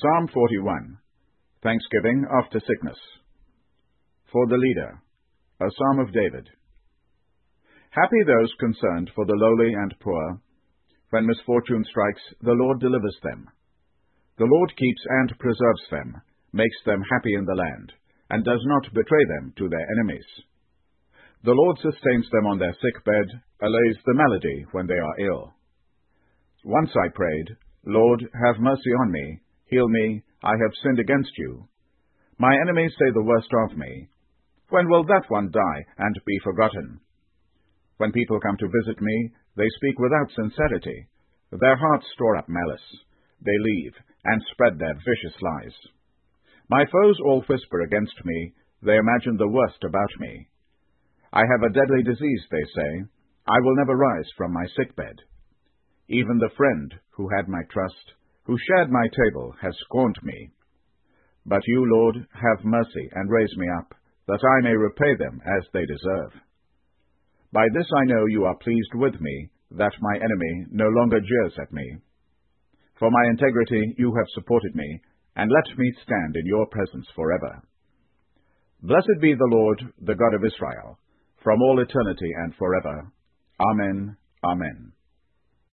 Psalm 41. Thanksgiving after sickness. For the leader, a psalm of David. Happy those concerned for the lowly and poor. When misfortune strikes, the Lord delivers them. The Lord keeps and preserves them, makes them happy in the land, and does not betray them to their enemies. The Lord sustains them on their sick bed, allays the malady when they are ill. Once I prayed, Lord, have mercy on me, heal me, I have sinned against you. My enemies say the worst of me. When will that one die and be forgotten? When people come to visit me, they speak without sincerity. Their hearts store up malice. They leave and spread their vicious lies. My foes all whisper against me. They imagine the worst about me. I have a deadly disease, they say. I will never rise from my sickbed. Even the friend who had my trust, who shared my table, has scorned me. But you, Lord, have mercy and raise me up, that I may repay them as they deserve. By this I know you are pleased with me, that my enemy no longer jeers at me. For my integrity you have supported me, and let me stand in your presence forever. Blessed be the Lord, the God of Israel, from all eternity and forever. Amen. Amen.